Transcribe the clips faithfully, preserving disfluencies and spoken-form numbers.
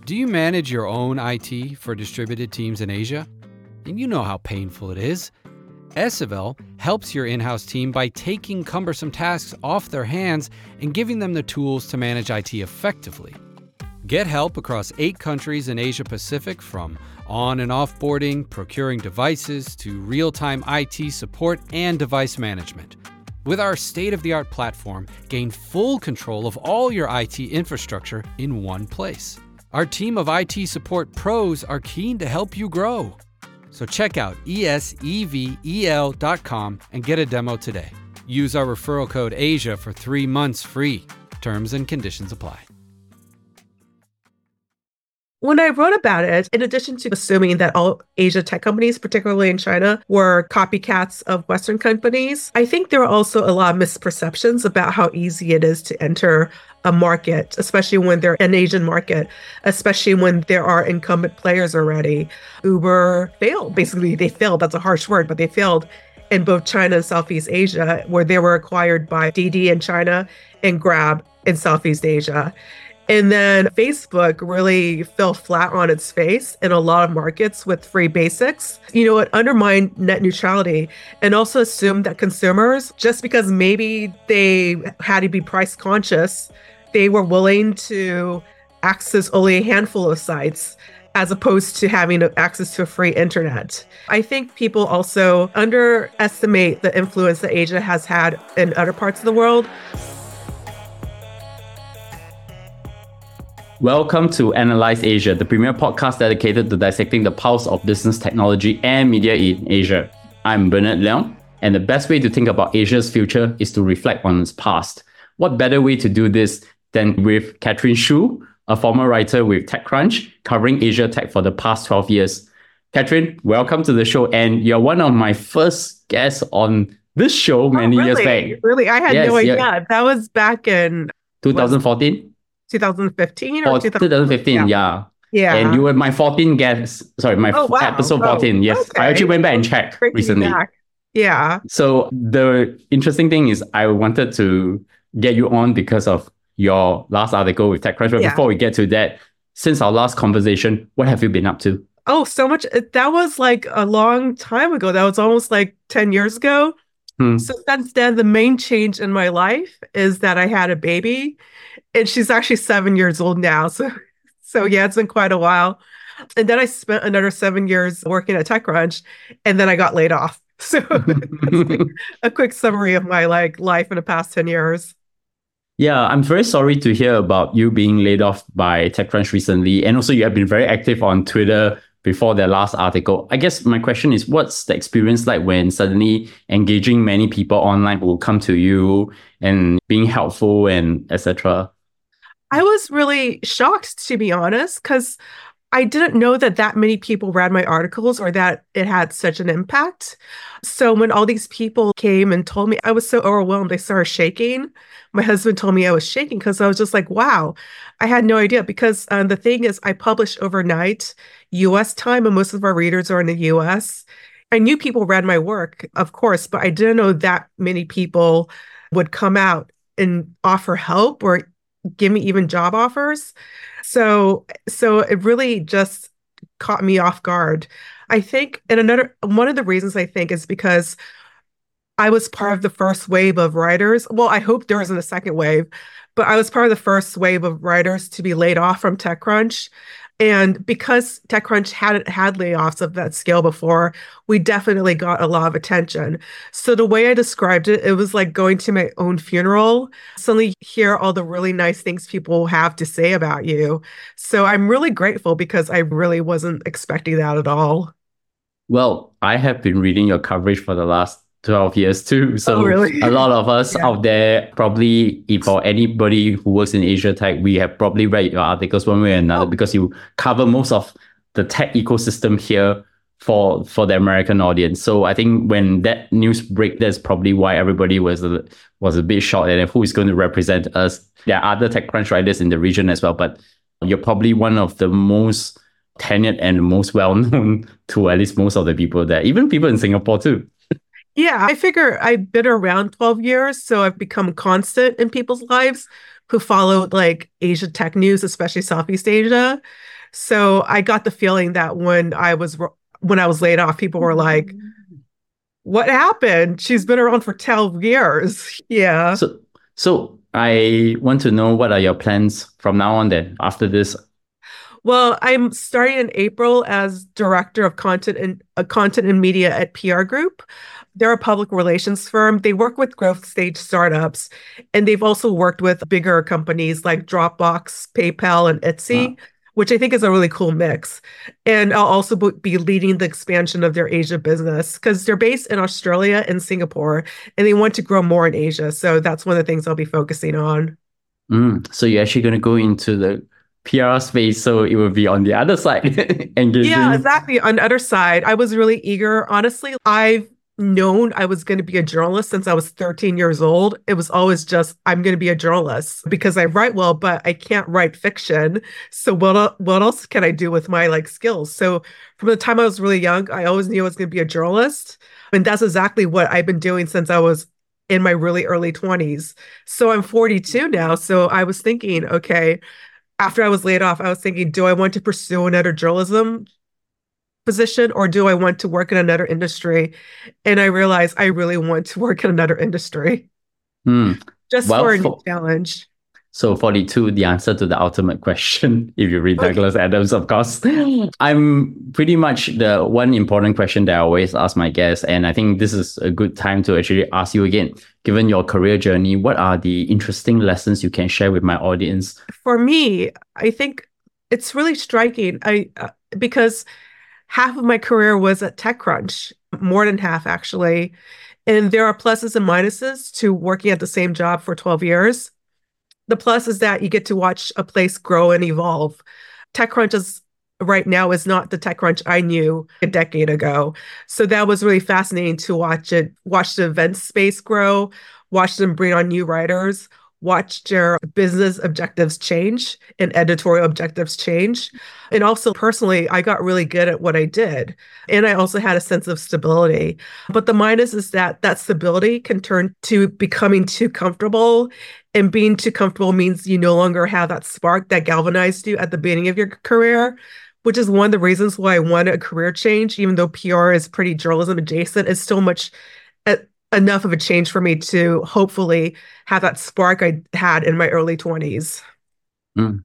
Do you manage your own I T for distributed teams in Asia? And you know how painful it is. Esevel helps your in-house team by taking cumbersome tasks off their hands and giving them the tools to manage I T effectively. Get help across eight countries in Asia Pacific, from on and offboarding, procuring devices, to real-time I T support and device management. With our state-of-the-art platform, gain full control of all your I T infrastructure in one place. Our team of I T support pros are keen to help you grow. So check out esevel dot com and get a demo today. Use our referral code ASIA for three months free. Terms and conditions apply. When I wrote about it, in addition to assuming that all Asia tech companies, particularly in China, were copycats of Western companies, I think there are also a lot of misperceptions about how easy it is to enter a market, especially when they're an Asian market, especially when there are incumbent players already. Uber failed. Basically, they failed. That's a harsh word, but they failed in both China and Southeast Asia, where they were acquired by Didi in China and Grab in Southeast Asia. And then Facebook really fell flat on its face in a lot of markets with free basics. You know, it undermined net neutrality and also assumed that consumers, just because maybe they had to be price conscious, they were willing to access only a handful of sites as opposed to having access to a free internet. I think people also underestimate the influence that Asia has had in other parts of the world. Welcome to Analyze Asia, the premier podcast dedicated to dissecting the pulse of business, technology, and media in Asia. I'm Bernard Leong, and the best way to think about Asia's future is to reflect on its past. What better way to do this than with Catherine Shu, a former writer with TechCrunch, covering Asia tech for the past twelve years. Catherine, welcome to the show, and you're one of my first guests on this show many oh, really? years back. Really? I had yes, no idea. Yeah. That was back in... twenty fourteen? twenty fifteen or, or twenty fifteen, yeah. yeah. And you were my fourteenth guest, sorry, my oh, wow. episode fourteen. Oh, yes, okay. I actually went back and checked Great recently. Yeah. So the interesting thing is I wanted to get you on because of your last article with TechCrunch. But yeah. Before we get to that, since our last conversation, what have you been up to? Oh, so much. That was like a long time ago. That was almost like ten years ago. Hmm. So since then, the main change in my life is that I had a baby. And she's actually seven years old now. So, so yeah, it's been quite a while. And then I spent another seven years working at TechCrunch, and then I got laid off. So a quick summary of my like life in the past ten years. Yeah, I'm very sorry to hear about you being laid off by TechCrunch recently. And also you have been very active on Twitter before the last article. I guess my question is, what's the experience like when suddenly engaging many people online who will come to you and being helpful and et cetera? I was really shocked, to be honest, because I didn't know that that many people read my articles or that it had such an impact. So when all these people came and told me, I was so overwhelmed, I started shaking. My husband told me I was shaking because I was just like, wow, I had no idea. Because um, the thing is, I publish overnight U S time, and most of our readers are in the U S. I knew people read my work, of course, but I didn't know that many people would come out and offer help or give me even job offers. So, so it really just caught me off guard. I think, and another, one of the reasons I think is because I was part of the first wave of writers. Well, I hope there isn't a second wave, but I was part of the first wave of writers to be laid off from TechCrunch. And because TechCrunch hadn't had layoffs of that scale before, we definitely got a lot of attention. So the way I described it, it was like going to my own funeral, suddenly hear all the really nice things people have to say about you. So I'm really grateful because I really wasn't expecting that at all. Well, I have been reading your coverage for the last twelve years too. So oh, really? A lot of us yeah. out there, probably if for anybody who works in Asia tech, we have probably read your articles one way or another oh. because you cover most of the tech ecosystem here for for the American audience. So I think when that news break, that's probably why everybody was a, was a bit shocked at who is going to represent us. There are other TechCrunch writers in the region as well, but you're probably one of the most tenured and most well-known to at least most of the people there, even people in Singapore too. Yeah, I figure I've been around twelve years, so I've become constant in people's lives who follow like Asia tech news, especially Southeast Asia. So I got the feeling that when I was when I was laid off, people were like, what happened? She's been around for twelve years. Yeah. So, so I want to know, what are your plans from now on then, after this? Well, I'm starting in April as director of content and uh, content and media at P R Group. They're a public relations firm. They work with growth stage startups, and they've also worked with bigger companies like Dropbox, PayPal, and Etsy, Wow. which I think is a really cool mix. And I'll also be leading the expansion of their Asia business because they're based in Australia and Singapore, and they want to grow more in Asia. So that's one of the things I'll be focusing on. Mm, so you're actually going to go into the P R space, so it will be on the other side, engaging. Yeah, exactly. On the other side, I was really eager. Honestly, I've known I was going to be a journalist since I was thirteen years old. It was always just, I'm going to be a journalist because I write well, but I can't write fiction. So what, el- what else can I do with my like skills? So from the time I was really young, I always knew I was going to be a journalist. And that's exactly what I've been doing since I was in my really early twenties. So I'm forty-two now. So I was thinking, okay, after I was laid off, I was thinking, do I want to pursue another journalism position or do I want to work in another industry? And I realized I really want to work in another industry Hmm. just Well, for a new for, challenge. so forty-two, the answer to the ultimate question, if you read Okay. Douglas Adams, of course. I'm pretty much the one important question that I always ask my guests, and I think this is a good time to actually ask you again. Given your career journey, what are the interesting lessons you can share with my audience? For me, I think it's really striking. I uh, because half of my career was at TechCrunch, more than half actually. And there are pluses and minuses to working at the same job for twelve years. The plus is that you get to watch a place grow and evolve. TechCrunch is right now is not the TechCrunch I knew a decade ago. So that was really fascinating to watch it, watch the event space grow, watch them bring on new writers, watch their business objectives change and editorial objectives change. And also personally, I got really good at what I did. And I also had a sense of stability. But the minus is that that stability can turn to becoming too comfortable. And being too comfortable means you no longer have that spark that galvanized you at the beginning of your career, which is one of the reasons why I wanted a career change, even though P R is pretty journalism adjacent. It's still much uh, enough of a change for me to hopefully have that spark I had in my early twenties. Mm.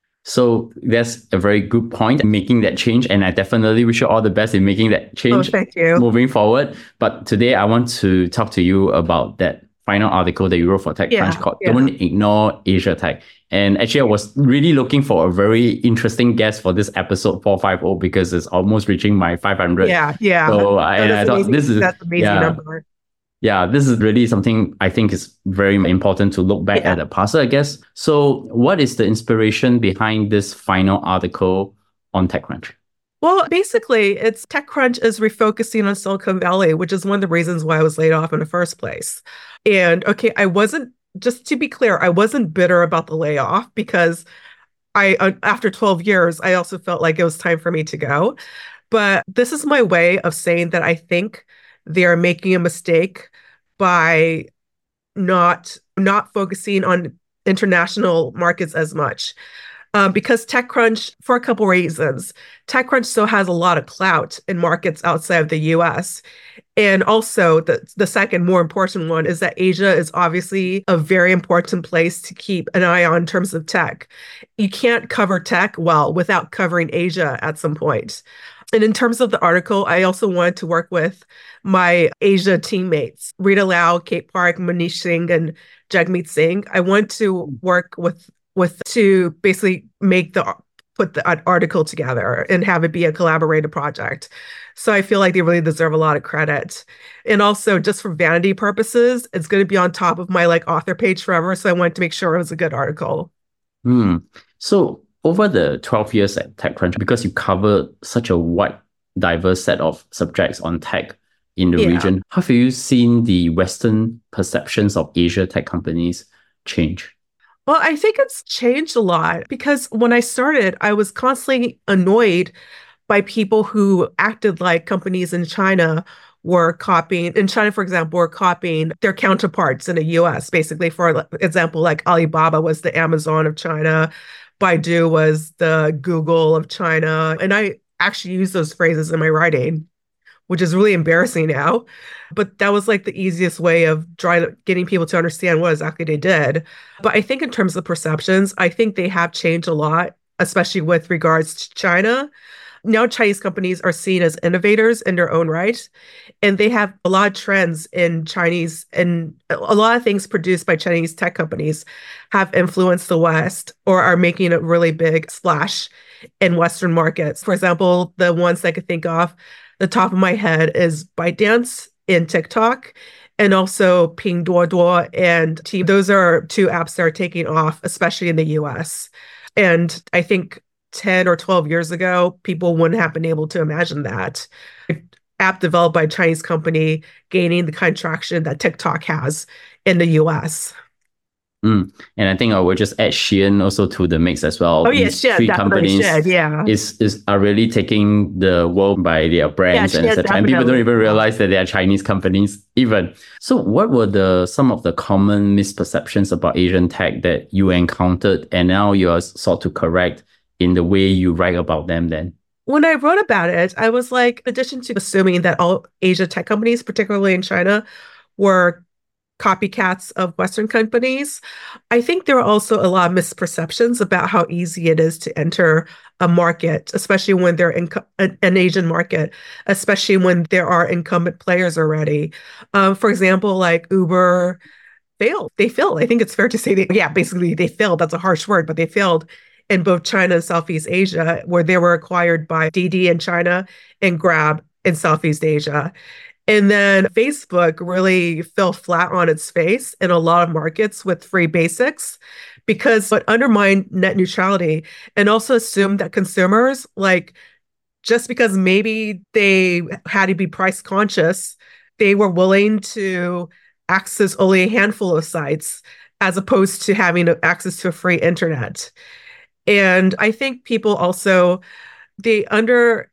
So that's a very good point, making that change. And I definitely wish you all the best in making that Oh, change thank you. moving forward. But today I want to talk to you about that final article that you wrote for TechCrunch Yeah, called yeah. Don't Ignore Asia Tech. And actually, I was really looking for a very interesting guest for this episode four fifty because it's almost reaching my five hundred. Yeah, yeah. So I, and That I is thought amazing. this is, That's an amazing yeah, number. yeah, this is really something I think is very important to look back Yeah. at the past, I guess. So what is the inspiration behind this final article on TechCrunch? Well, basically, it's TechCrunch is refocusing on Silicon Valley, which is one of the reasons why I was laid off in the first place. And okay, I wasn't, just to be clear, I wasn't bitter about the layoff because I, uh, after twelve years, I also felt like it was time for me to go. But this is my way of saying that I think they are making a mistake by not not focusing on international markets as much. Um, because TechCrunch, for a couple reasons, TechCrunch still has a lot of clout in markets outside of the U S. And also, the, the second more important one is that Asia is obviously a very important place to keep an eye on in terms of tech. You can't cover tech well without covering Asia at some point. And in terms of the article, I also wanted to work with my Asia teammates, Rita Lau, Kate Park, Manish Singh, and Jagmeet Singh. I want to work with with to basically make the put the article together and have it be a collaborative project. So I feel like they really deserve a lot of credit. And also just for vanity purposes, it's going to be on top of my like author page forever. So I wanted to make sure it was a good article. Hmm. So over the twelve years at TechCrunch, because you cover such a wide, diverse set of subjects on tech in the Yeah. region, how have you seen the Western perceptions of Asia tech companies change? Well, I think it's changed a lot because when I started, I was constantly annoyed by people who acted like companies in China were copying, in China, for example, were copying their counterparts in the U S, basically, for example, like Alibaba was the Amazon of China, Baidu was the Google of China. And I actually use those phrases in my writing, which is really embarrassing now. But that was like the easiest way of trying to getting people to understand what exactly they did. But I think in terms of perceptions, I think they have changed a lot, especially with regards to China. Now Chinese companies are seen as innovators in their own right, and they have a lot of trends in Chinese, and a lot of things produced by Chinese tech companies have influenced the West or are making a really big splash in Western markets. For example, the ones I could think of, the top of my head is ByteDance in TikTok, and also Pinduoduo and T. Those are two apps that are taking off, especially in the U S. And I think ten or twelve years ago, people wouldn't have been able to imagine that. An app developed by a Chinese company gaining the kind of traction that TikTok has in the U S. Mm. And I think I would just add Shein also to the mix as well. Oh, yeah, These Shein, three definitely companies Shein, yeah. is, is, are really taking the world by their brands Yeah, and Shein, et cetera. And people don't definitely. even realize that they are Chinese companies even. So what were the some of the common misperceptions about Asian tech that you encountered and now you're sought to correct in the way you write about them then? When I wrote about it, I was like, in addition to assuming that all Asia tech companies, particularly in China, were copycats of Western companies, I think there are also a lot of misperceptions about how easy it is to enter a market, especially when they're in an Asian market, especially when there are incumbent players already. Um, for example, like Uber failed. They failed. I think it's fair to say that, yeah, basically they failed. That's a harsh word, but they failed in both China and Southeast Asia, where they were acquired by Didi in China and Grab in Southeast Asia. And then Facebook really fell flat on its face in a lot of markets with free basics because it undermined net neutrality and also assumed that consumers, like, just because maybe they had to be price conscious, they were willing to access only a handful of sites as opposed to having access to a free internet. And I think people also, they under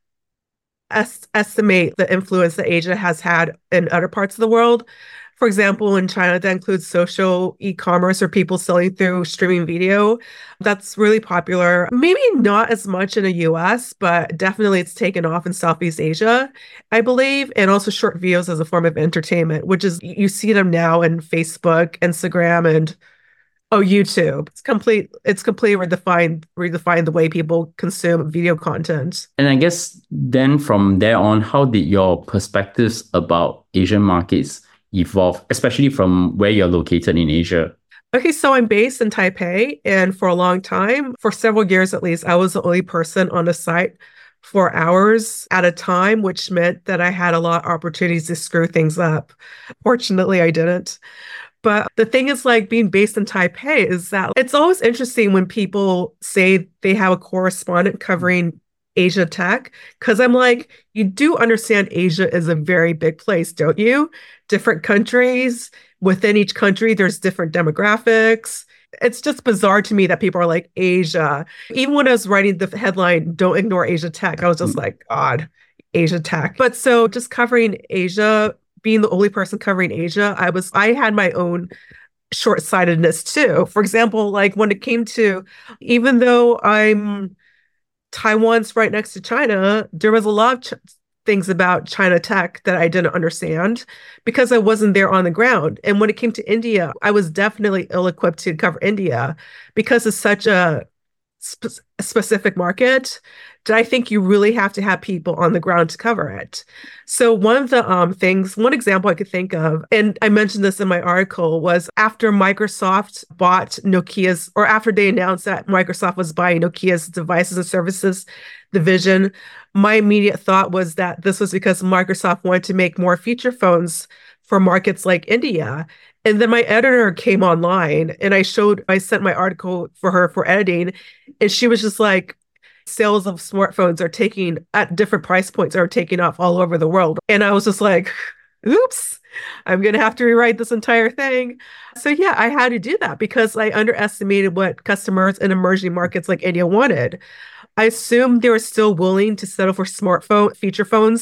estimate the influence that Asia has had in other parts of the world. For example, in China, that includes social e-commerce or people selling through streaming video. That's really popular. Maybe not as much in the U S, but definitely it's taken off in Southeast Asia, I believe, and also short videos as a form of entertainment, which is, you see them now in Facebook, Instagram, and Oh, YouTube. It's complete. It's completely redefined, redefined the way people consume video content. And I guess then from there on, how did your perspectives about Asian markets evolve, especially from where you're located in Asia? Okay, so I'm based in Taipei, and for a long time, for several years at least, I was the only person on the site for hours at a time, which meant that I had a lot of opportunities to screw things up. Fortunately, I didn't. But the thing is, like, being based in Taipei is that it's always interesting when people say they have a correspondent covering Asia tech, because I'm like, you do understand Asia is a very big place, don't you? Different countries. Within each country, there's different demographics. It's just bizarre to me that people are like, Asia. Even when I was writing the headline, "Don't ignore Asia tech," I was just like, God, Asia tech. But so just covering Asia, being the only person covering Asia, I was, I had my own short-sightedness too. For example, like when it came to, even though I'm, Taiwan's right next to China, there was a lot of ch- things about China tech that I didn't understand because I wasn't there on the ground. And when it came to India, I was definitely ill-equipped to cover India because it's such a sp- specific market. I think you really have to have people on the ground to cover it. So one of the um, things, one example I could think of, and I mentioned this in my article, was after Microsoft bought Nokia's, or after they announced that Microsoft was buying Nokia's devices and services division, my immediate thought was that this was because Microsoft wanted to make more feature phones for markets like India. And then my editor came online and I showed, I sent my article for her for editing, and she was just like, sales of smartphones are taking at different price points are taking off all over the world. And I was just like, oops, I'm going to have to rewrite this entire thing. So yeah, I had to do that because I underestimated what customers in emerging markets like India wanted. I assumed they were still willing to settle for smartphone feature phones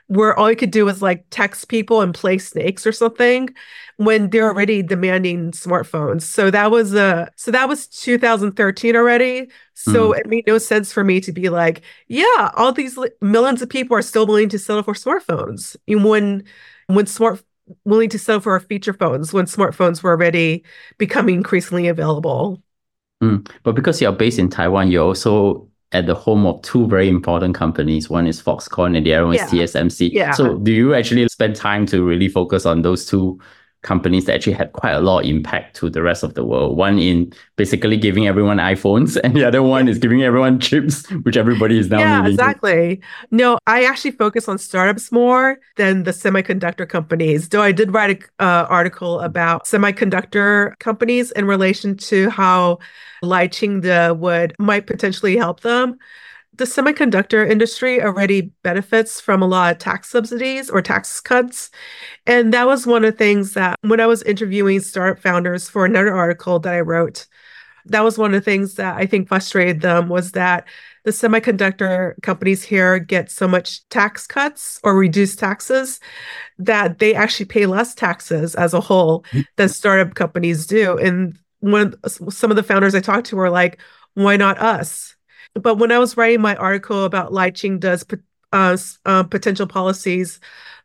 where all you could do was like text people and play snakes or something when they're already demanding smartphones. So that was uh so that was two thousand thirteen already. So Mm. it made no sense for me to be like, yeah, all these li- millions of people are still willing to settle for smartphones. And when when smart willing to settle for feature phones when smartphones were already becoming increasingly available. Mm. But because you're based in Taiwan, you're also at the home of two very important companies. One is Foxconn and the other one is Yeah. T S M C. Yeah. So do you actually spend time to really focus on those two companies that actually had quite a lot of impact to the rest of the world? One in basically giving everyone iPhones, and the other one is giving everyone chips, which everybody is now Yeah, needing. exactly. No, I actually focus on startups more than the semiconductor companies. Though I did write an uh, article about semiconductor companies in relation to how Lai Ching-te would might potentially help them. The semiconductor industry already benefits from a lot of tax subsidies or tax cuts. And that was one of the things that when I was interviewing startup founders for another article that I wrote, that was one of the things that I think frustrated them was that the semiconductor companies here get so much tax cuts or reduced taxes that they actually pay less taxes as a whole than startup companies do. And when some of the founders I talked to were like, why not us? But when I was writing my article about Lai Ching-te's uh, uh, potential policies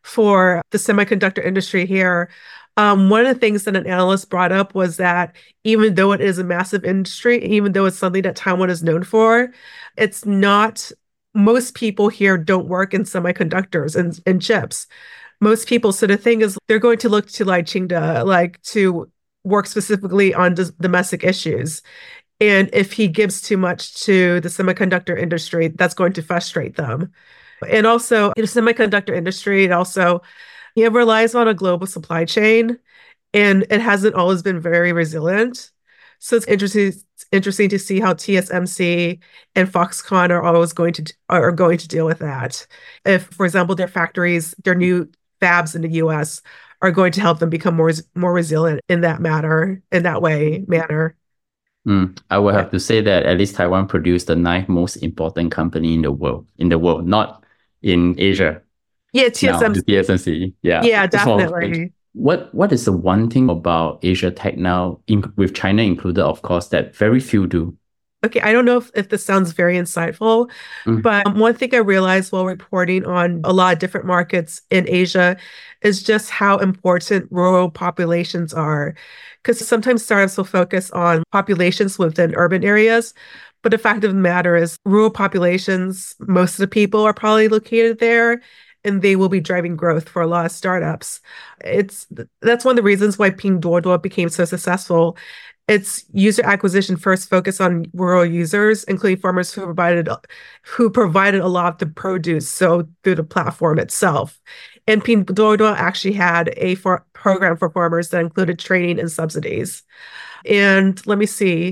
for the semiconductor industry here, um, one of the things that an analyst brought up was that even though it is a massive industry, even though it's something that Taiwan is known for, it's not, most people here don't work in semiconductors and, and chips. Most people, so the thing is, they're going to look to Lai Ching-te like to work specifically on d- domestic issues. And if he gives too much to the semiconductor industry, that's going to frustrate them. And also, the semiconductor industry, it also it relies on a global supply chain, and it hasn't always been very resilient. So it's interesting, it's interesting to see how T S M C and Foxconn are always going to are going to deal with that. If, for example, their factories, their new fabs in the U S are going to help them become more more resilient in that matter, in that way manner. Mm, I would have to say that at least Taiwan produced the ninth most important company in the world, in the world, not in Asia. Yeah, T S M C. Now, the T S M C. Yeah. Yeah, It's more of- definitely. What What is the one thing about Asia Tech now, in, with China included, of course, that very few do? Okay, I don't know if, if this sounds very insightful, Mm. but um, one thing I realized while reporting on a lot of different markets in Asia is just how important rural populations are. Because sometimes startups will focus on populations within urban areas, but the fact of the matter is rural populations, most of the people are probably located there, and they will be driving growth for a lot of startups. It's that's one of the reasons why Pinduoduo became so successful. Its user acquisition first focused on rural users, including farmers who provided who provided a lot of the produce, so through the platform itself. And Pinduoduo actually had a for, program for farmers that included training and subsidies. And let me see.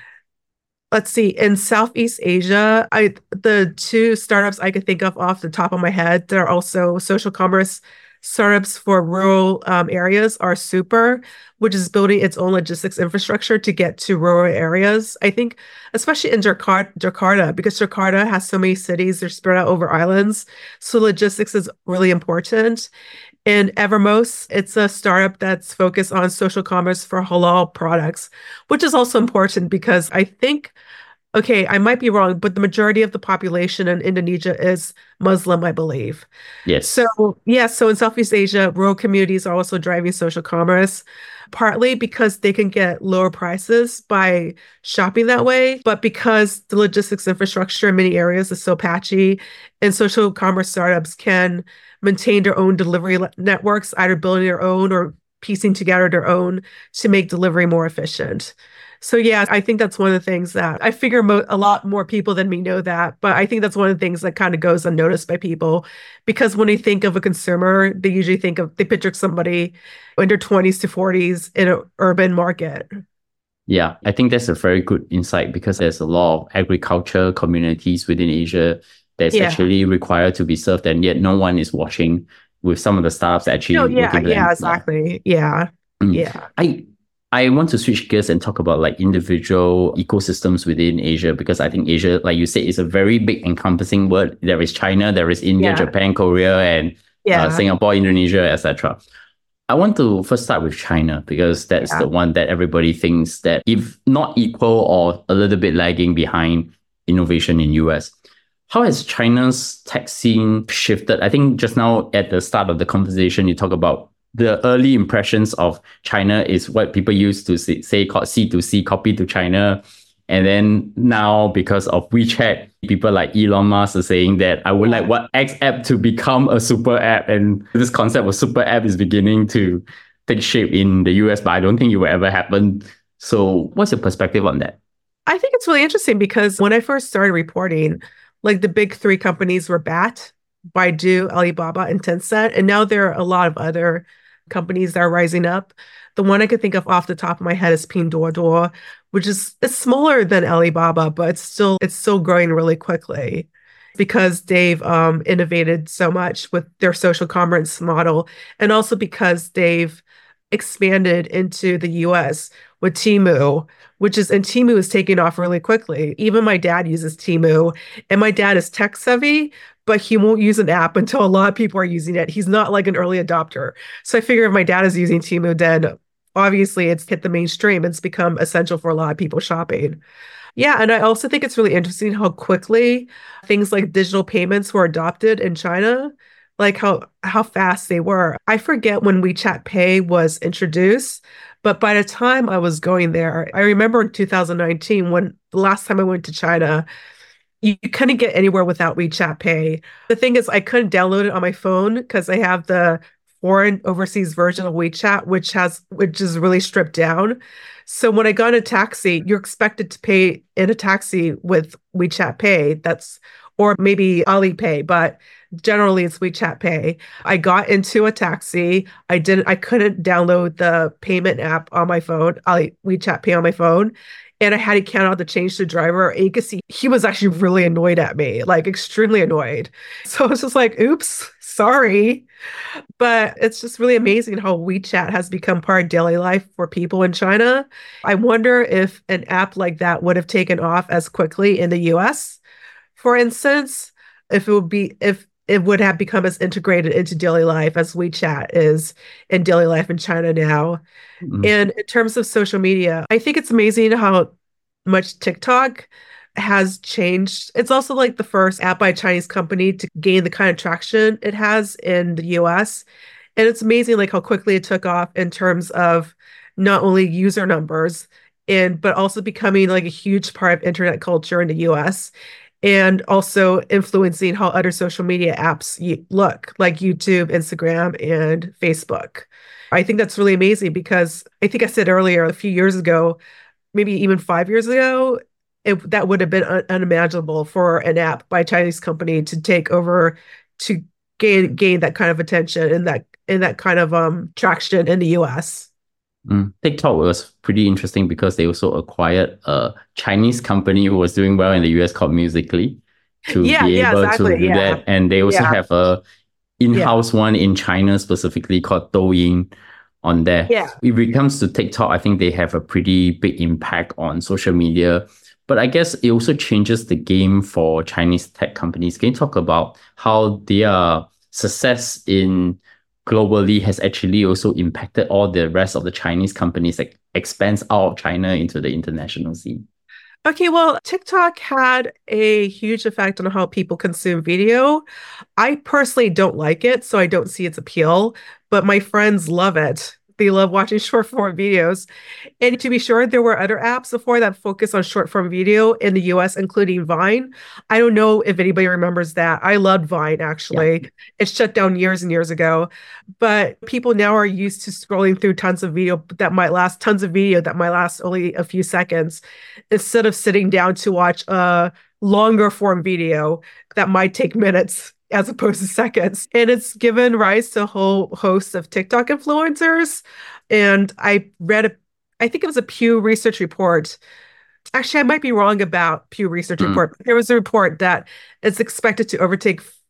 Let's see. In Southeast Asia, I the two startups I could think of off the top of my head that are also social commerce startups for rural um, areas are Super, which is building its own logistics infrastructure to get to rural areas. I think, especially in Jakarta, Jakarta, because Jakarta has so many cities, they're spread out over islands. So logistics is really important. And Evermos, it's a startup that's focused on social commerce for halal products, which is also important because I think, okay, I might be wrong, but the majority of the population in Indonesia is Muslim, I believe. Yes. So, yeah, so in Southeast Asia, rural communities are also driving social commerce, partly because they can get lower prices by shopping that way, but because the logistics infrastructure in many areas is so patchy, and social commerce startups can maintain their own delivery networks, either building their own or piecing together their own to make delivery more efficient. So yeah, I think that's one of the things that I figure mo- a lot more people than me know that, but I think that's one of the things that kind of goes unnoticed by people because when they think of a consumer, they usually think of, they picture somebody in their twenties to forties in an urban market. Yeah, I think that's a very good insight because there's a lot of agriculture communities within Asia that's Yeah. actually required to be served, and yet no one is watching with some of the startups actually No, yeah, working with yeah, them. exactly. Yeah, Mm. yeah. I I want to switch gears and talk about like individual ecosystems within Asia, because I think Asia, like you said, is a very big encompassing word. There is China, there is India, Yeah. Japan, Korea, and Yeah. uh, Singapore, Indonesia, et cetera. I want to first start with China, because that's Yeah. the one that everybody thinks that if not equal or a little bit lagging behind innovation in U S. How has China's tech scene shifted? I think just now at the start of the conversation, you talk about the early impressions of China is what people used to say, say called C to C, copy to China. And then now, because of WeChat, people like Elon Musk are saying that I would like what X app to become a super app. And this concept of super app is beginning to take shape in the U S, but I don't think it will ever happen. So what's your perspective on that? I think it's really interesting because when I first started reporting, like the big three companies were B A T, Baidu, Alibaba, and Tencent. And now there are a lot of other companies that are rising up. The one I could think of off the top of my head is Pinduoduo, which is it's smaller than Alibaba, but it's still it's still growing really quickly because they've um, innovated so much with their social commerce model, and also because they've expanded into the U S with Temu, which is, and Temu is taking off really quickly. Even my dad uses Temu, and my dad is tech savvy, but he won't use an app until a lot of people are using it. He's not like an early adopter. So I figure if my dad is using Temu, then obviously it's hit the mainstream. It's become essential for a lot of people shopping. Yeah, and I also think it's really interesting how quickly things like digital payments were adopted in China, like how how fast they were. I forget when WeChat Pay was introduced, but by the time I was going there, I remember in two thousand nineteen, when the last time I went to China, you, you couldn't get anywhere without WeChat Pay. The thing is, I couldn't download it on my phone because I have the foreign overseas version of WeChat, which has which is really stripped down. So when I got in a taxi, you're expected to pay in a taxi with WeChat Pay. That's or maybe Alipay, but generally it's WeChat Pay. I got into a taxi. I didn't. I couldn't download the payment app on my phone. Ali WeChat Pay on my phone. And I had to count out the change to the driver. And you could see he was actually really annoyed at me, like extremely annoyed. So I was just like, oops, sorry. But it's just really amazing how WeChat has become part of daily life for people in China. I wonder if an app like that would have taken off as quickly in the U S, for instance, if it would be, if it would have become as integrated into daily life as WeChat is in daily life in China now. Mm. And in terms of social media, I think it's amazing how much TikTok has changed. It's also like the first app by a Chinese company to gain the kind of traction it has in the U S. And it's amazing like how quickly it took off in terms of not only user numbers, and but also becoming like a huge part of internet culture in the U S, and also influencing how other social media apps look, like YouTube, Instagram, and Facebook. I think that's really amazing because I think I said earlier, a few years ago, maybe even five years ago, it, that would have been un- unimaginable for an app by a Chinese company to take over, to gain gain that kind of attention and that and that kind of um traction in the U S. Mm. TikTok was pretty interesting because they also acquired a Chinese company who was doing well in the U S called Musical.ly to yeah, be yeah, able exactly, to do yeah. that. And they also yeah. have a in-house yeah. one in China specifically called Douyin on there. Yeah. If it comes to TikTok, I think they have a pretty big impact on social media. But I guess it also changes the game for Chinese tech companies. Can you talk about how their success in globally has actually also impacted all the rest of the Chinese companies that expands out of China into the international scene? Okay, well, TikTok had a huge effect on how people consume video. I personally don't like it, so I don't see its appeal, but my friends love it. They love watching short form videos. And to be sure, there were other apps before that focus on short form video in the U S, including Vine. I don't know if anybody remembers that. I loved Vine, actually. Yeah. It shut down years and years ago. But people now are used to scrolling through tons of video that might last, tons of video that might last only a few seconds, instead of sitting down to watch a longer form video that might take minutes as opposed to seconds. And it's given rise to a whole host of TikTok influencers. And I read, a, I think it was a Pew Research report. Actually, I might be wrong about Pew Research mm. report. There was a report that it's expected to overtake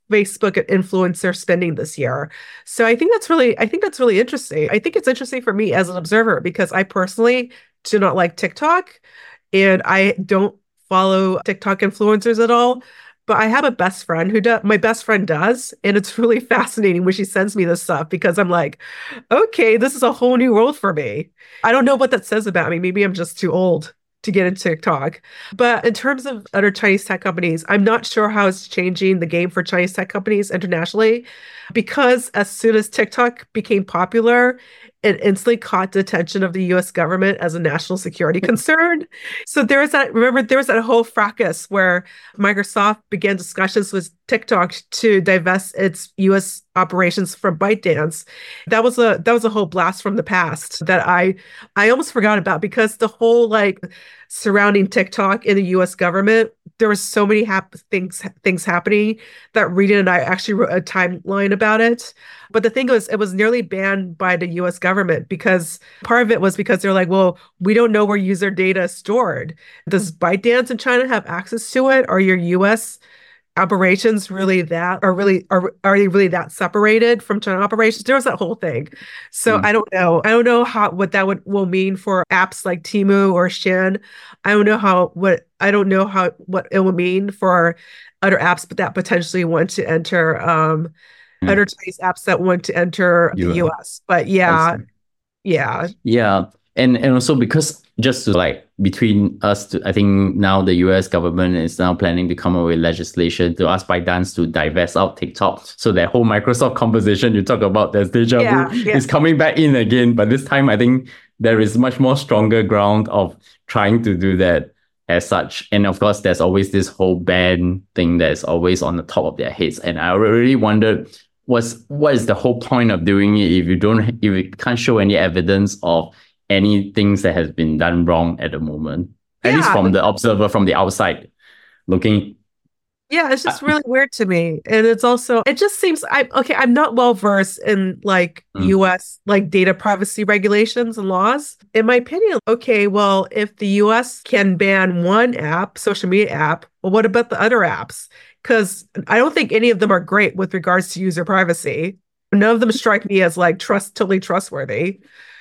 Facebook influencer spending this year. So I think that's really, I think that's really interesting. I think it's interesting for me as an observer because I personally do not like TikTok and I don't follow TikTok influencers at all. But I have a best friend who does, my best friend does. And it's really fascinating when she sends me this stuff because I'm like, okay, this is a whole new world for me. I don't know what that says about me. Maybe I'm just too old to get into TikTok. But in terms of other Chinese tech companies, I'm not sure how it's changing the game for Chinese tech companies internationally because as soon as TikTok became popular, it instantly caught the attention of the U S government as a national security concern. So there was that, remember, there was that whole fracas where Microsoft began discussions with TikTok to divest its U S operations from ByteDance. That was a that was a whole blast from the past that I I almost forgot about because the whole like surrounding TikTok in the U S government, there was so many hap- things things happening that Rita and I actually wrote a timeline about it. But the thing was, it was nearly banned by the U S government because part of it was because they're like, well, we don't know where user data is stored. Does ByteDance in China have access to it? Are your U S operations really that are really are are they really that separated from China operations? There was that whole thing. So mm. I don't know. I don't know how what that would will mean for apps like Temu or Shein. I don't know how what I don't know how what it will mean for other apps, but that potentially want to enter um mm. other Chinese apps that want to enter U S. The U S. But yeah, yeah, yeah, and and also because just to like between us, to, I think now the U S government is now planning to come up with legislation to ask ByteDance to divest out TikTok. So that whole Microsoft conversation you talk about, there's deja yeah, vu, yeah. is coming back in again. But this time, I think there is much more stronger ground of trying to do that as such. And of course, there's always this whole ban thing that's always on the top of their heads. And I really wondered, what's what is the whole point of doing it if you don't if you can't show any evidence of any things that has been done wrong at the moment, at yeah. least from the observer from the outside looking. Yeah, it's just really uh, weird to me. And it's also, it just seems, I okay, I'm not well versed in like mm. U S like data privacy regulations and laws. In my opinion, okay, well, if the U S can ban one app, social media app, well, what about the other apps? Because I don't think any of them are great with regards to user privacy. None of them strike me as like trust, totally trustworthy.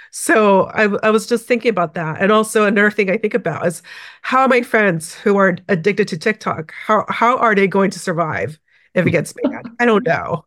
So I, I was just thinking about that. And also another thing I think about is how are my friends who are addicted to TikTok, how how are they going to survive if it gets banned? I don't know.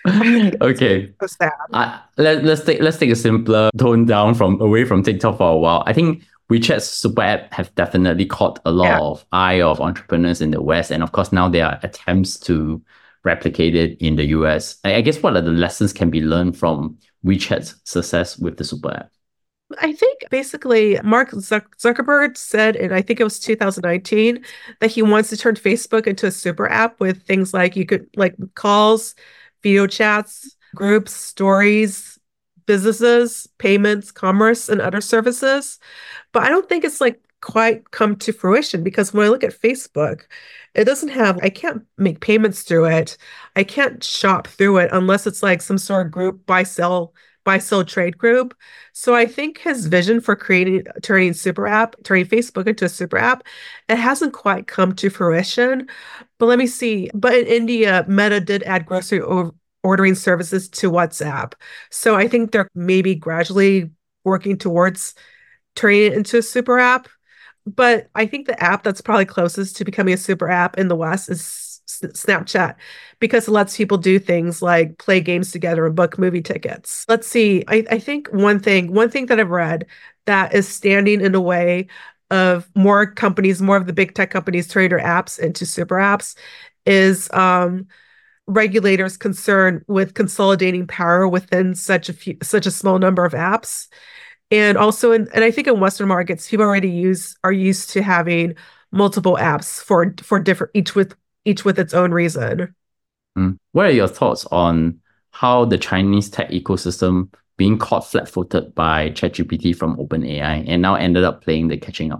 Okay. So sad. Uh, let, let's take let's take a simpler tone down from away from TikTok for a while. I think WeChat's super app have definitely caught a lot yeah. of eye of entrepreneurs in the West. And of course, now there are attempts to replicate it in the U S. I, I guess what are the lessons can be learned from WeChat's success with the super app? I think basically Mark Zuckerberg said, and I think it was two thousand nineteen, that he wants to turn Facebook into a super app with things like you could like calls, video chats, groups, stories, businesses, payments, commerce, and other services. But I don't think it's like quite come to fruition because when I look at Facebook, it doesn't have, I can't make payments through it. I can't shop through it unless it's like some sort of group buy sell buy sell trade group. So I think his vision for creating turning super app, turning Facebook into a super app, it hasn't quite come to fruition. But let me see. But in India, Meta did add grocery o- ordering services to WhatsApp. So I think they're maybe gradually working towards turning it into a super app. But I think the app that's probably closest to becoming a super app in the West is Snapchat, because it lets people do things like play games together and book movie tickets. Let's see. I, I think one thing, one thing that I've read that is standing in the way of more companies, more of the big tech companies turning their apps into super apps is um, regulators' concern with consolidating power within such a few, such a small number of apps. And also, in, and I think in Western markets, people already use are used to having multiple apps for for different each with each with its own reason. Mm. What are your thoughts on how the Chinese tech ecosystem being caught flat-footed by ChatGPT from OpenAI and now ended up playing the catching up game?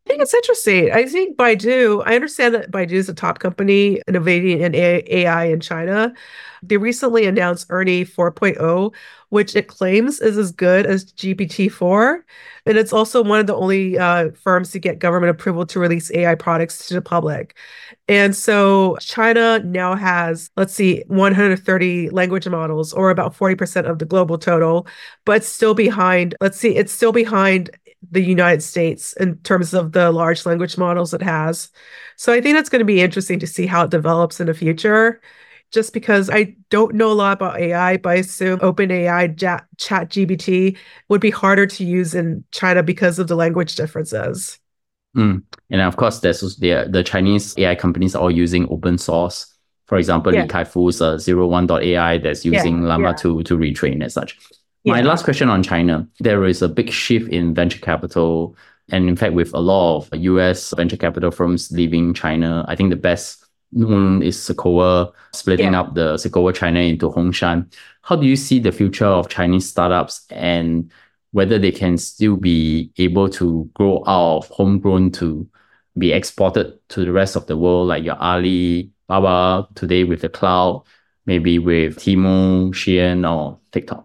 I think it's interesting. I think Baidu, I understand that Baidu is a top company innovating in A I in China. They recently announced Ernie 4.0, which it claims is as good as G P T four. And it's also one of the only uh, firms to get government approval to release A I products to the public. And so China now has, let's see, one hundred thirty language models, or about forty percent of the global total, but it's still behind, let's see, it's still behind the United States in terms of the large language models it has. So I think that's going to be interesting to see how it develops in the future. Just because I don't know a lot about A I, but I assume OpenAI, ja- ChatGPT would be harder to use in China because of the language differences. Mm. And of course, there's the, the Chinese A I companies are all using open source. For example, Yeah. Li Kai-Fu's uh, zero one dot A I that's using Yeah, Llama yeah. to, to retrain as such. My Yeah. last question on China. There is a big shift in venture capital. And in fact, with a lot of U S venture capital firms leaving China, I think the best known is Sequoia, splitting Yeah. up the Sequoia China into Hongshan. How do you see the future of Chinese startups and whether they can still be able to grow out of homegrown to be exported to the rest of the world, like your Alibaba today with the cloud, maybe with Temu, Shein, or TikTok?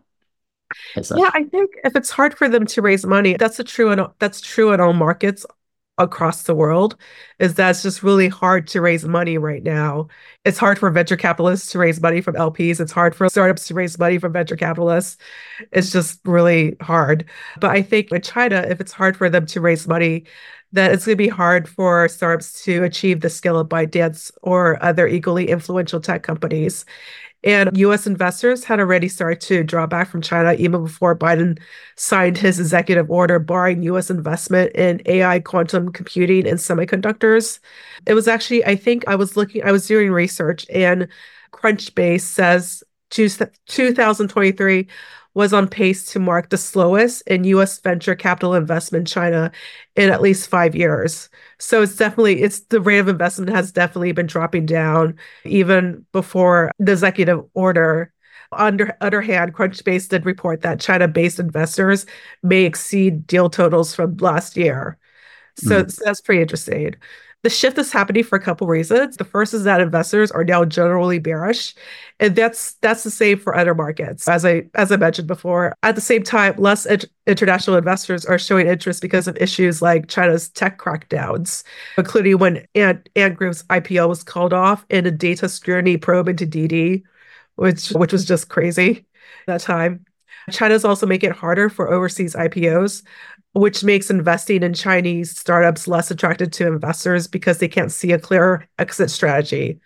As such? Yeah, I think if it's hard for them to raise money, that's a true in, that's true in all markets across the world, is that it's just really hard to raise money right now. It's hard for venture capitalists to raise money from L Ps. It's hard for startups to raise money from venture capitalists. It's just really hard. But I think in China, if it's hard for them to raise money, then it's going to be hard for startups to achieve the scale of ByteDance or other equally influential tech companies. And U S investors had already started to draw back from China even before Biden signed his executive order barring U S investment in A I, quantum computing, and semiconductors. It was actually, I think I was looking, I was doing research, and Crunchbase says two thousand twenty-three was on pace to mark the slowest in U S venture capital investment in China in at least five years. So it's definitely, it's the rate of investment has definitely been dropping down even before the executive order. On the other hand, Crunchbase did report that China-based investors may exceed deal totals from last year. So, Mm. so that's pretty interesting. The shift is happening for a couple reasons. The first is that investors are now generally bearish, and that's that's the same for other markets. As I as I mentioned before, at the same time, less in- international investors are showing interest because of issues like China's tech crackdowns, including when Ant, Ant Group's I P O was called off in a data scrutiny probe into Didi, which which was just crazy at that time. China's also making it harder for overseas I P Os, which makes investing in Chinese startups less attractive to investors because they can't see a clear exit strategy.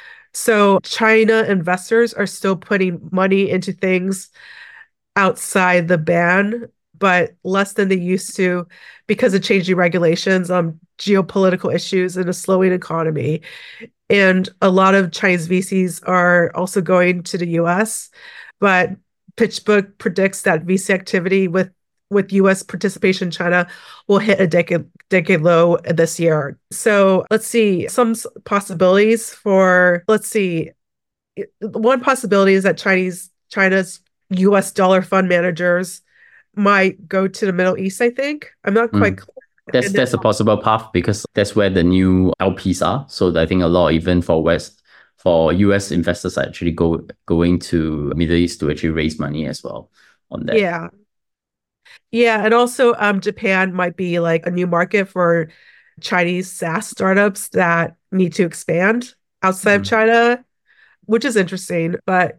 So China investors are still putting money into things outside the ban, but less than they used to because of changing regulations on geopolitical issues and a slowing economy. And a lot of Chinese V Cs are also going to the U S, but PitchBook predicts that V C activity with with U S participation in China will hit a decade decade low this year. So let's see some possibilities for, let's see, one possibility is that Chinese China's U S dollar fund managers might go to the Middle East, I think. I'm not quite Mm. clear. That's And that's a possible path because that's where the new L Ps are. So I think a lot, even for West, for U S investors, are actually go going to Middle East to actually raise money as well on that. Yeah. Yeah, and also um, Japan might be like a new market for Chinese SaaS startups that need to expand outside of Mm. China, which is interesting. But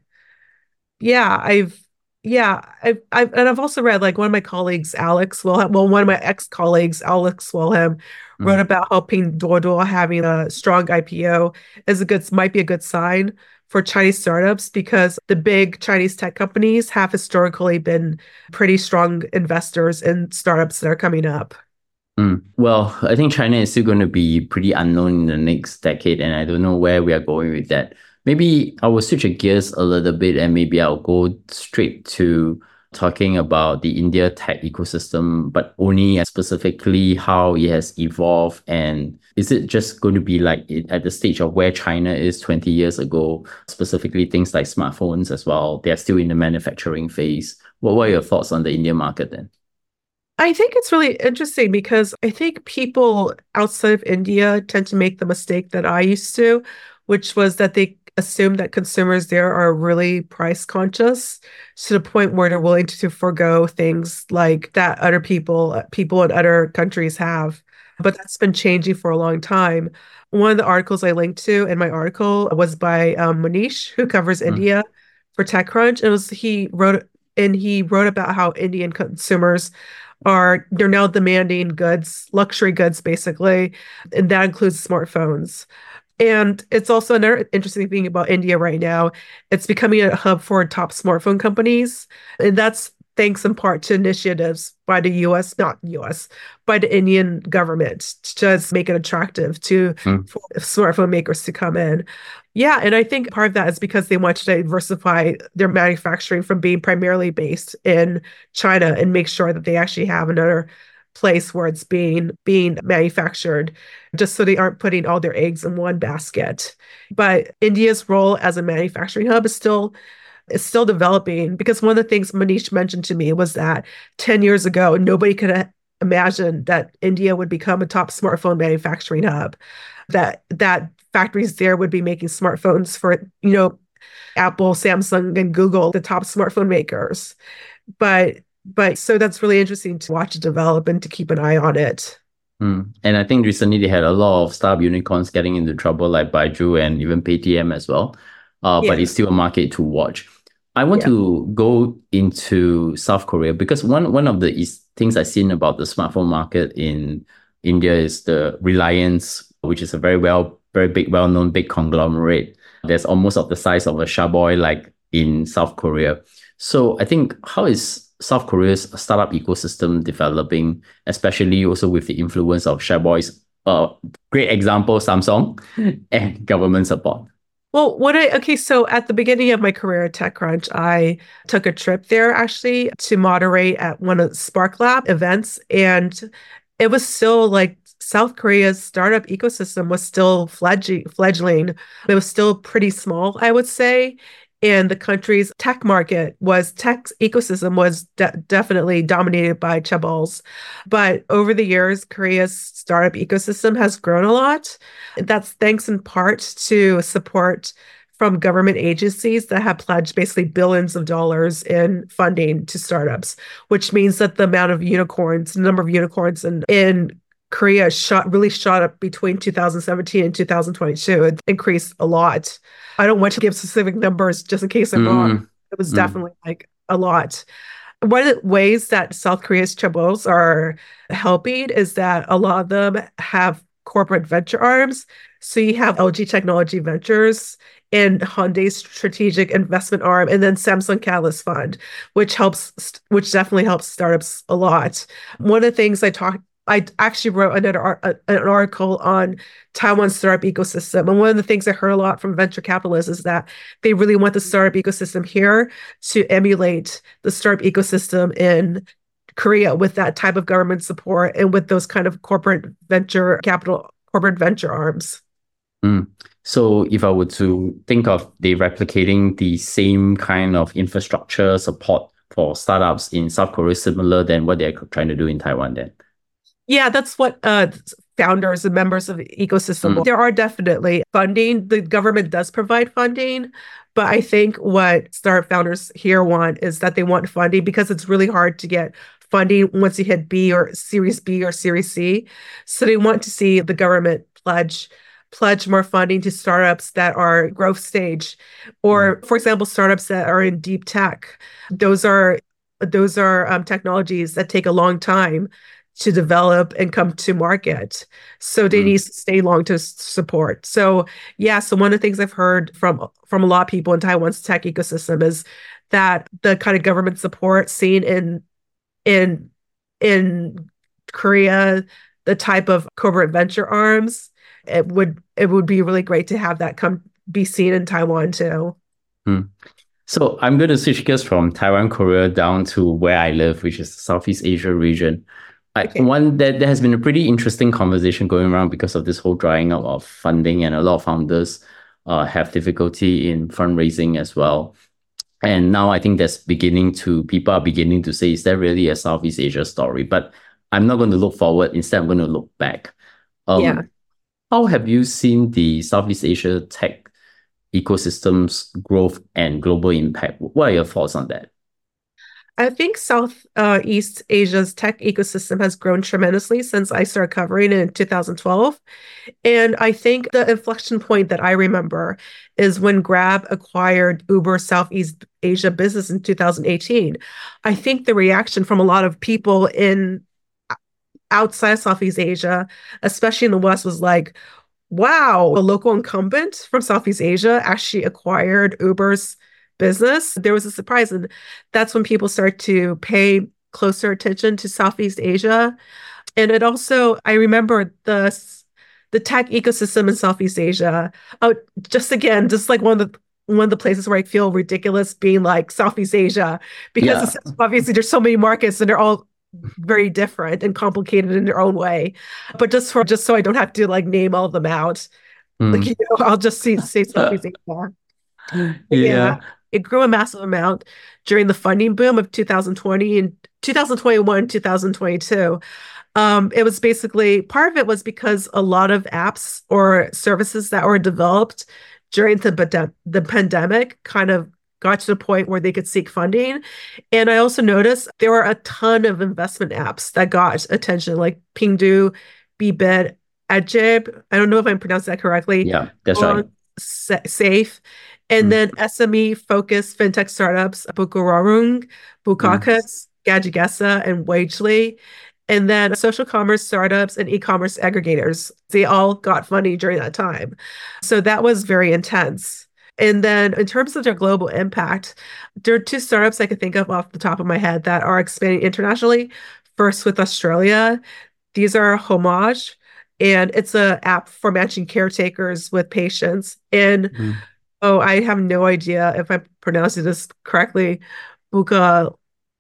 yeah, I've yeah, I've, I've and I've also read like one of my colleagues, Alex Wilhelm, well, one of my ex-colleagues, Alex Wilhelm, wrote Mm. about how Pinduoduo having a strong I P O is a good might be a good sign for Chinese startups because the big Chinese tech companies have historically been pretty strong investors in startups that are coming up. Mm. Well, I think China is still going to be pretty unknown in the next decade, and I don't know where we are going with that. Maybe I will switch gears a little bit and maybe I'll go straight to talking about the India tech ecosystem, but only specifically how it has evolved. And is it just going to be like it, at the stage of where China is twenty years ago, specifically things like smartphones as well? They're still in the manufacturing phase. What were your thoughts on the Indian market then? I think it's really interesting because I think people outside of India tend to make the mistake that I used to, which was that they assume that consumers there are really price conscious to the point where they're willing to forego things like that other people people in other countries have. But that's been changing for a long time. One of the articles I linked to in my article was by um, Manish, who covers mm. India for TechCrunch. It was he wrote and he wrote about how Indian consumers are they're now demanding goods, luxury goods, basically, and that includes smartphones. And it's also another interesting thing about India right now. It's becoming a hub for top smartphone companies, and that's thanks in part to initiatives by the U S, not U S, by the Indian government to just make it attractive to mm. for smartphone makers to come in. Yeah, and I think part of that is because they want to diversify their manufacturing from being primarily based in China and make sure that they actually have another place where it's being being manufactured, just so they aren't putting all their eggs in one basket. But India's role as a manufacturing hub is still is still developing, because one of the things Manish mentioned to me was that ten years ago, nobody could have imagined that India would become a top smartphone manufacturing hub, that that factories there would be making smartphones for, you know, Apple, Samsung, and Google, the top smartphone makers. But But so that's really interesting to watch it develop and to keep an eye on it. Mm. And I think recently they had a lot of startup unicorns getting into trouble, like Baidu and even Paytm as well. Uh, yeah. But it's still a market to watch. I want yeah. to go into South Korea because one, one of the is, things I've seen about the smartphone market in India is the Reliance, which is a very well, very big, well-known big conglomerate. There's almost of the size of a Shaboy like in South Korea. So I think how is South Korea's startup ecosystem developing, especially also with the influence of Shaboy's uh, great example, Samsung, and government support? Well, what I, okay, so at the beginning of my career at TechCrunch, I took a trip there actually to moderate at one of the Spark Lab events. And it was still like South Korea's startup ecosystem was still fledgling. fledgling. It was still pretty small, I would say. And the country's tech market was tech ecosystem was de- definitely dominated by chaebols. But over the years, Korea's startup ecosystem has grown a lot. That's thanks in part to support from government agencies that have pledged basically billions of dollars in funding to startups, which means that the amount of unicorns, the number of unicorns in, in Korea shot really shot up between two thousand seventeen and two thousand twenty-two. It increased a lot. I don't want to give specific numbers just in case I'm mm. wrong. It was mm. definitely like a lot. One of the ways that South Korea's chaebols are helping is that a lot of them have corporate venture arms. So you have L G Technology Ventures and Hyundai's strategic investment arm, and then Samsung Catalyst Fund, which helps, which definitely helps startups a lot. One of the things I talked I actually wrote another an article on Taiwan's startup ecosystem. And one of the things I heard a lot from venture capitalists is that they really want the startup ecosystem here to emulate the startup ecosystem in Korea with that type of government support and with those kind of corporate venture capital, corporate venture arms. Mm. So if I were to think of they replicating the same kind of infrastructure support for startups in South Korea, similar than what they're trying to do in Taiwan then? Yeah, that's what uh, founders and members of the ecosystem, mm. there are definitely funding. The government does provide funding, but I think what startup founders here want is that they want funding because it's really hard to get funding once you hit B or Series B or Series C. So they want to see the government pledge pledge more funding to startups that are growth stage, or, for example, startups that are in deep tech. Those are those are um, technologies that take a long time to develop and come to market. So they mm. need to stay long to support. So yeah, so one of the things I've heard from from a lot of people in Taiwan's tech ecosystem is that the kind of government support seen in in in Korea, the type of corporate venture arms, it would it would be really great to have that come be seen in Taiwan too. Mm. So I'm going to switch gears from Taiwan, Korea down to where I live, which is the Southeast Asia region. Okay. One that there has been a pretty interesting conversation going around because of this whole drying up of funding, and a lot of founders uh, have difficulty in fundraising as well. And now I think that's beginning to, people are beginning to say, is that really a Southeast Asia story? But I'm not going to look forward. Instead, I'm going to look back. Um, Yeah. How have you seen the Southeast Asia tech ecosystem's growth and global impact? What are your thoughts on that? I think South uh, East Asia's tech ecosystem has grown tremendously since I started covering it in two thousand twelve. And I think the inflection point that I remember is when Grab acquired Uber Southeast Asia business in two thousand eighteen. I think the reaction from a lot of people in outside Southeast Asia, especially in the West, was like, wow, a local incumbent from Southeast Asia actually acquired Uber's business. There was a surprise. And that's when people start to pay closer attention to Southeast Asia. And it also, I remember the the tech ecosystem in Southeast Asia. Oh, just again, just like one of the one of the places where I feel ridiculous being like Southeast Asia, because Yeah. obviously there's so many markets and they're all very different and complicated in their own way. But just for just so I don't have to like name all of them out, like, Mm. you know, I'll just see say Southeast Asia. Yeah, Yeah. it grew a massive amount during the funding boom of two thousand twenty and two thousand twenty-one, two thousand twenty-two. Um, it was basically, part of it was because a lot of apps or services that were developed during the, pande- the pandemic kind of got to the point where they could seek funding. And I also noticed there were a ton of investment apps that got attention, like Pingdu, Bibit, Ajib. I don't know if I'm pronouncing that correctly. Yeah, that's Or right. Sa- Safe. And Mm. then S M E-focused fintech startups, Bukurarung, Bukakas, Gajigesa, and Wagely. And then social commerce startups and e-commerce aggregators. They all got funding during that time. So that was very intense. And then in terms of their global impact, there are two startups I could think of off the top of my head that are expanding internationally. First with Australia. These are Homage, and it's an app for matching caretakers with patients. And Mm. oh, I have no idea if I'm pronouncing this correctly. Buka,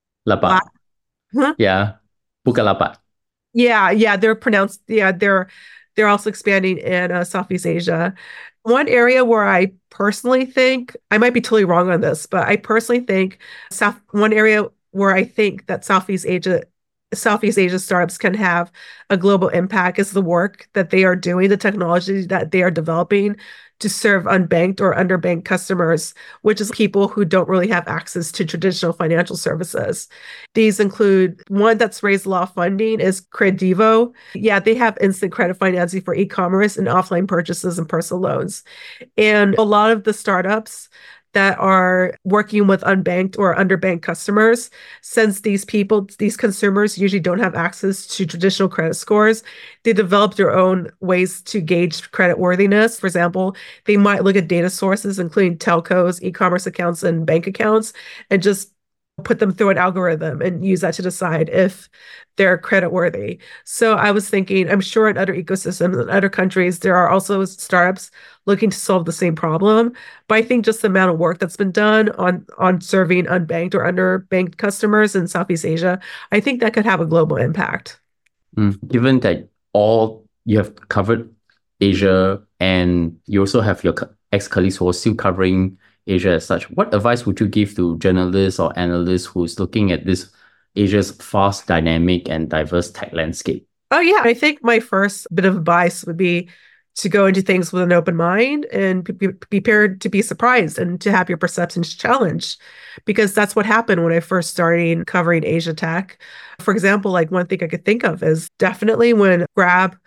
La- Lapak. huh? Yeah. Bukalapak. Yeah, yeah, they're pronounced. Yeah, they're they're also expanding in uh, Southeast Asia. One area where I personally think, I might be totally wrong on this, but I personally think South one area where I think that Southeast Asia Southeast Asia startups can have a global impact is the work that they are doing, the technology that they are developing to serve unbanked or underbanked customers, which is people who don't really have access to traditional financial services. These include one that's raised a lot of funding is Credivo. Yeah, they have instant credit financing for e-commerce and offline purchases and personal loans. And a lot of the startups that are working with unbanked or underbanked customers, since these people, these consumers usually don't have access to traditional credit scores, they develop their own ways to gauge credit worthiness. For example, they might look at data sources, including telcos, e-commerce accounts, and bank accounts, and just put them through an algorithm and use that to decide if they're credit worthy. So I was thinking, I'm sure in other ecosystems in other countries, there are also startups looking to solve the same problem. But I think just the amount of work that's been done on on serving unbanked or underbanked customers in Southeast Asia, I think that could have a global impact. Mm. Given that all you have covered Asia and you also have your co- ex-colleagues who are still covering Asia as such, what advice would you give to journalists or analysts who's looking at this Asia's fast, dynamic, and diverse tech landscape? Oh, yeah. I think my first bit of advice would be to go into things with an open mind and be be prepared to be surprised and to have your perceptions challenged, because that's what happened when I first started covering Asia tech. For example, like one thing I could think of is definitely when Grab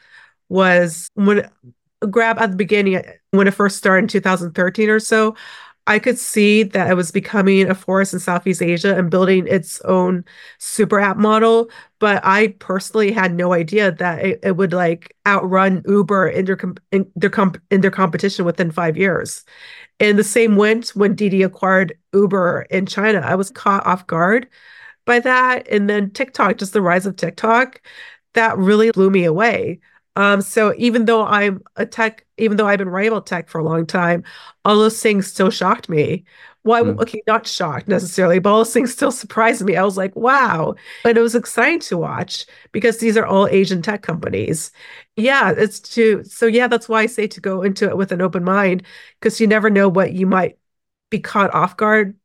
was, when Grab at the beginning, when it first started in two thousand thirteen or so, I could see that it was becoming a force in Southeast Asia and building its own super app model. But I personally had no idea that it, it would like outrun Uber in their, com- in their comp- in their competition within five years. And the same went when Didi acquired Uber in China. I was caught off guard by that. And then TikTok, just the rise of TikTok, that really blew me away. Um, so even though I'm a tech, even though I've been writing about tech for a long time, all those things still shocked me. Well, Mm. okay, not shocked necessarily, but all those things still surprised me. I was like, wow. And it was exciting to watch because these are all Asian tech companies. Yeah, it's to, so yeah, that's why I say to go into it with an open mind, because you never know what you might be caught off guard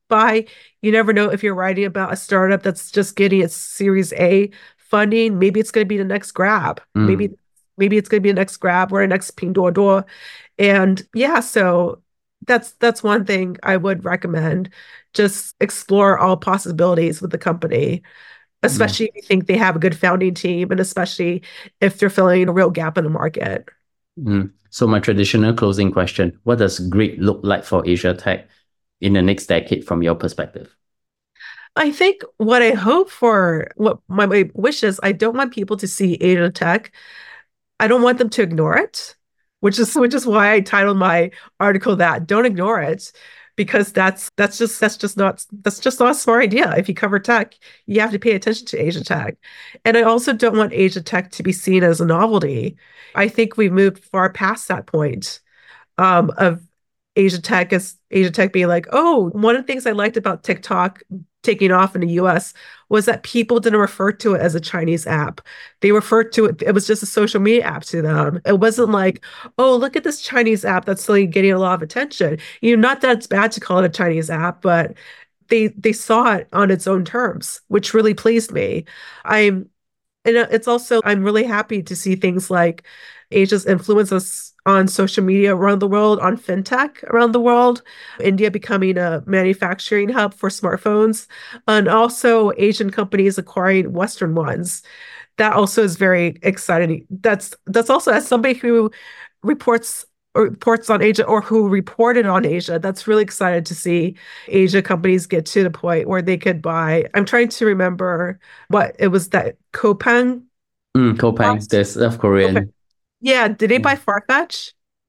buy. You never know if you're writing about a startup that's just getting its Series A funding. Maybe it's going to be the next Grab. Mm. Maybe maybe it's going to be the next Grab or a next Pinduoduo. And yeah, so that's that's one thing I would recommend. Just explore all possibilities with the company, especially if you think they have a good founding team, and especially if they're filling a real gap in the market. Mm. So my traditional closing question, what does great look like for Asia Tech in the next decade from your perspective? I think what I hope for, what my, my wish is, I don't want people to see Asia Tech. I don't want them to ignore it, which is which is why I titled my article that. Don't ignore it, because that's that's just that's just not that's just not a smart idea. If you cover tech, you have to pay attention to Asia Tech. And I also don't want Asia Tech to be seen as a novelty. I think we've moved far past that point um, of Asia Tech as Asia Tech being like, oh, one of the things I liked about TikTok taking off in the U S was that people didn't refer to it as a Chinese app. They referred to it, it was just a social media app to them. It wasn't like, oh, look at this Chinese app that's really getting a lot of attention. You know, not that it's bad to call it a Chinese app, but they they saw it on its own terms, which really pleased me. I'm and it's also, I'm really happy to see things like Asia's influence us on social media around the world, on fintech around the world, India becoming a manufacturing hub for smartphones, and also Asian companies acquiring Western ones. That also is very exciting. That's that's also, as somebody who reports or reports on Asia, or who reported on Asia, that's really excited to see Asia companies get to the point where they could buy. I'm trying to remember what it was, that Coupang. Mm, Coupang, there's South Korean. Okay. Yeah, did they buy Farfetch?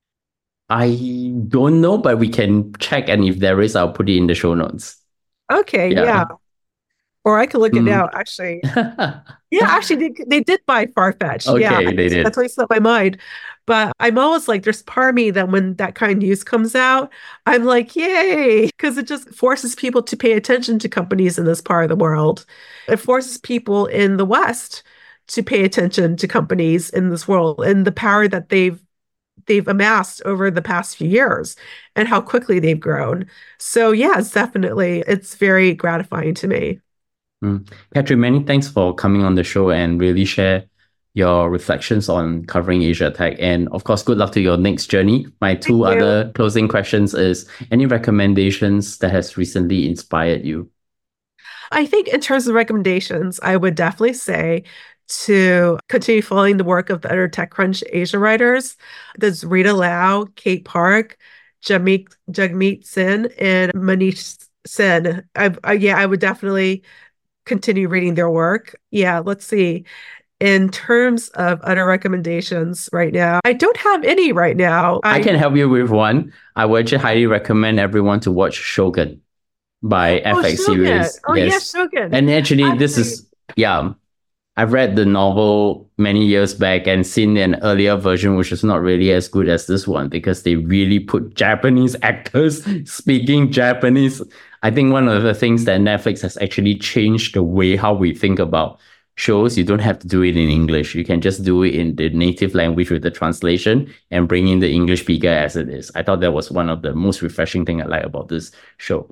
I don't know, but we can check, and if there is, I'll put it in the show notes. Okay, yeah. yeah. Or I could look mm. it now, actually. Yeah, actually, they, they did buy Farfetch. Okay, yeah, they did. That's what slipped my mind. But I'm always like, there's part of me that when that kind of news comes out, I'm like, yay, because it just forces people to pay attention to companies in this part of the world. It forces people in the West to pay attention to companies in this world and the power that they've they've amassed over the past few years and how quickly they've grown. So yeah, it's definitely, it's very gratifying to me. Mm. Katrin, many thanks for coming on the show and really share your reflections on covering Asia Tech. And of course, good luck to your next journey. My two Thank other you. closing questions is, any recommendations that has recently inspired you? I think in terms of recommendations, I would definitely say to continue following the work of the other TechCrunch Asia writers. There's Rita Lau, Kate Park, Jagmeet, Jagmeet Singh, and Manish Sen. I, I, yeah, I would definitely continue reading their work. Yeah, let's see. In terms of other recommendations right now, I don't have any right now. I, I can help you with one. I would actually highly recommend everyone to watch Shogun by oh, F X Shogun. series. Oh, yes, yes Shogun. And actually, actually, this is, yeah, I've read the novel many years back and seen an earlier version, which is not really as good as this one because they really put Japanese actors speaking Japanese. I think one of the things that Netflix has actually changed the way how we think about shows. You don't have to do it in English. You can just do it in the native language with the translation and bring in the English speaker as it is. I thought that was one of the most refreshing things I like about this show.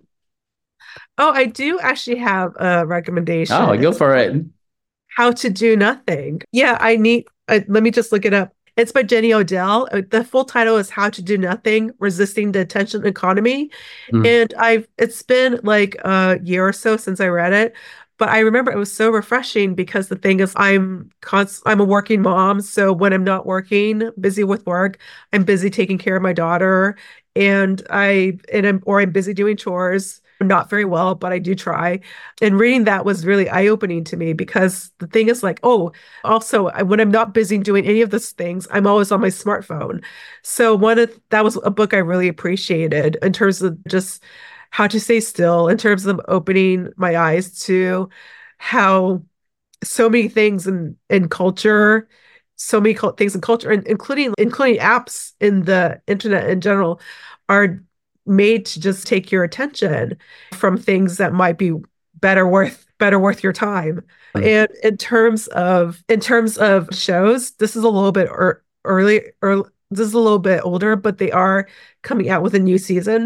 Oh, I do actually have a recommendation. Oh, go for it. How to Do Nothing. Yeah, I need, uh, let me just look it up. It's by Jenny Odell. The full title is How to Do Nothing, Resisting the Attention Economy. Mm. And I've, it's been like a year or so since I read it, but I remember it was so refreshing because the thing is I'm const- I'm a working mom. So when I'm not working, busy with work, I'm busy taking care of my daughter and I, and I'm, or I'm busy doing chores. Not very well, but I do try. And reading that was really eye-opening to me because the thing is like, oh, also when I'm not busy doing any of those things, I'm always on my smartphone. So one of that was a book I really appreciated in terms of just how to stay still, in terms of opening my eyes to how so many things in, in culture, so many things in culture, and including including apps in the internet in general, are made to just take your attention from things that might be better worth better worth your time. Mm-hmm. And in terms of in terms of shows, this is a little bit er, early, early this is a little bit older, but they are coming out with a new season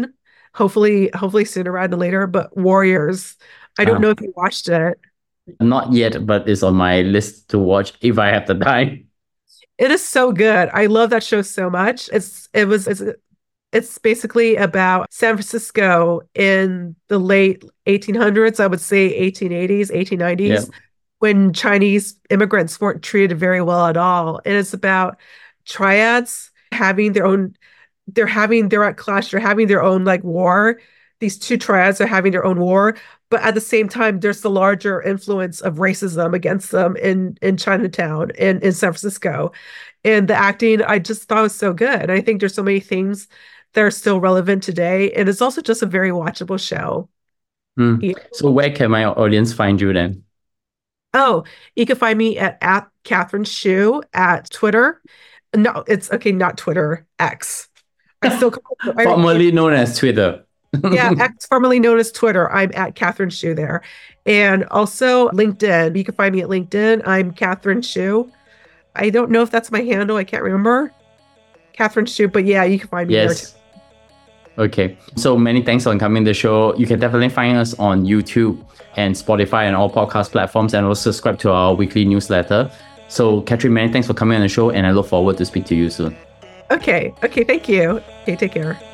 hopefully, hopefully sooner rather than later. But Warriors, I don't Um, know if you watched it. Not yet, but it's on my list to watch if I have the time. It is so good. I love that show so much. It's it was it's it's basically about San Francisco in the late eighteen hundreds, I would say eighteen eighties, eighteen nineties, Yeah. when Chinese immigrants weren't treated very well at all. And it's about triads having their own, they're having, they're at clash, they're having their own like war. These two triads are having their own war, but at the same time, there's the larger influence of racism against them in in Chinatown and in San Francisco. And the acting, I just thought was so good. And I think there's so many things that are still relevant today. And it's also just a very watchable show. Hmm. Yeah. So where can my audience find you then? Oh, you can find me at, at Catherine Shu at Twitter. No, it's okay, not Twitter, X. I still call it, I- Formerly known as Twitter. yeah, X, formerly known as Twitter. I'm at Catherine Shu there. And also LinkedIn. You can find me at LinkedIn. I'm Catherine Shu. I don't know if that's my handle. I can't remember. Catherine Shu, but yeah, you can find me there too. Yes. Okay. So many thanks for coming to the show. You can definitely find us on YouTube and Spotify and all podcast platforms, and also subscribe to our weekly newsletter. So Catherine, many thanks for coming on the show, and I look forward to speak to you soon. Okay. Okay. Thank you. Okay. Take care.